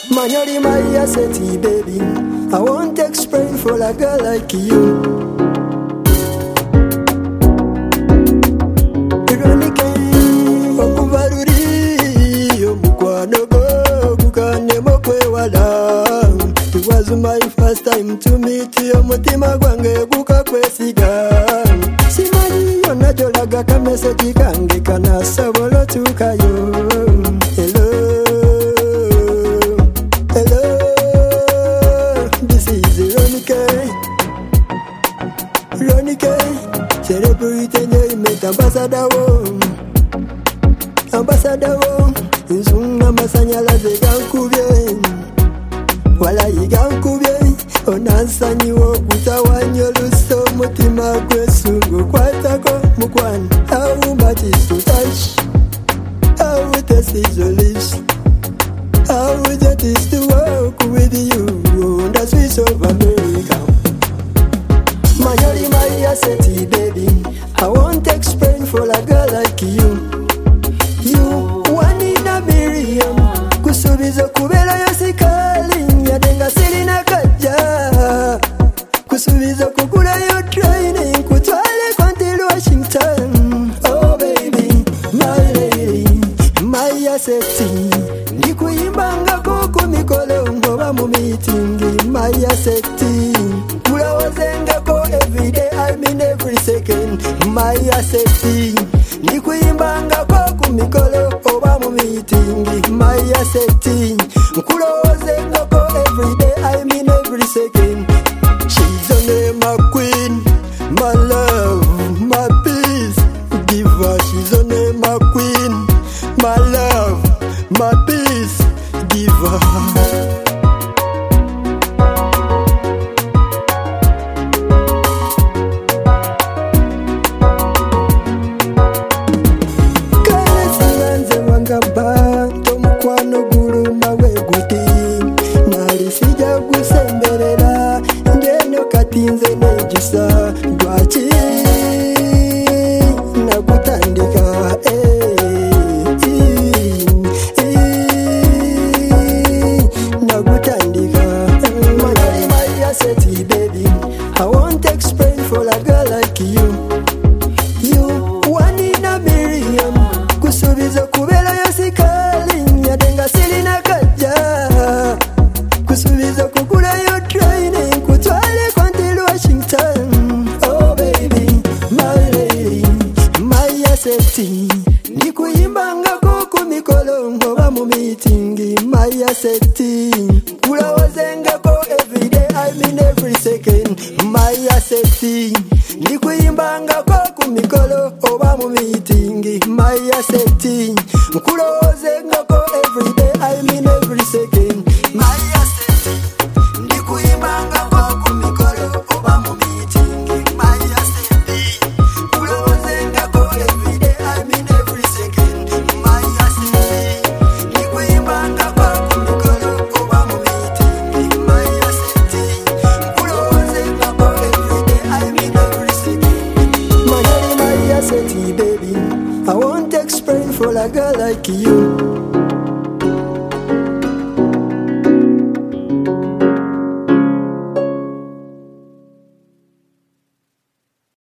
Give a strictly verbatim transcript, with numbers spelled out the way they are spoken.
Man, you're my asset, baby. I won't explain for a girl like you. Ironica, okubaruri, omukwano go, kukane mokwe wala. It was my first time to meet you, mutima gwange gukakwesiga. Simani onajolaga ka message kange kana sabolo tukayo. Hello, hello, this is Ironica. Ironica, celebrate enjoyment, ambassador wo, ambassador wo. Nzunga masanyalaze gankubye, wala yigankubye. Onansanyiwo kutawanya oluso mutima gwesungu kwatako mukwana. How much is to touch? How it is your lips? How it is to walk with you on the streets of America? My only my asset, baby. I won't explain for a girl like you. You one in a million. Kusubizo kubela yosikali yadenga silina kaja. Kusubizo kukula yo training kutwale kwanti Washington. Oh baby, my lady, my asset. Ndikuimbanga kuku mikolo ngoba mu meeting. My asset. Kula wazenga ko every day, I mean every second. My asset. Ndikuimbanga kuku mikolo oba mu meeting. My asset. Kula wazenga ko every day, I mean every second. She's a name my queen, my love, my peace giver. She's a name my queen, my love, my peace giver. Tinze nejisa dwachi nakutandika eh nakutandika. My my asset, baby. I won't explain for a girl like you. You one in a million. Kusubiza kubela yosikali yadenga silina kaja. Kusubiza kukula yo training kutwale Washington. Oh baby, my lady, my asset. Ndikuimbanga kuku mikolo ngoba mu meeting. My asset. Kula wazenga ko every day, I mean every second. My asset. Ndikuimbanga kuku mikolo oba mu meeting. My asset. Kula wazenga ko every day, I mean every second. My asset. Ndikuimbanga kuku mikolo oba mu meeting. My asset. Kula wazenga ko every day, I mean every second. My asset. Ndikuimbanga kuku mikolo oba mu meeting. My asset. Kula wazenga ko every day, I mean every second. My my asset, baby. I won't explain for a girl like you.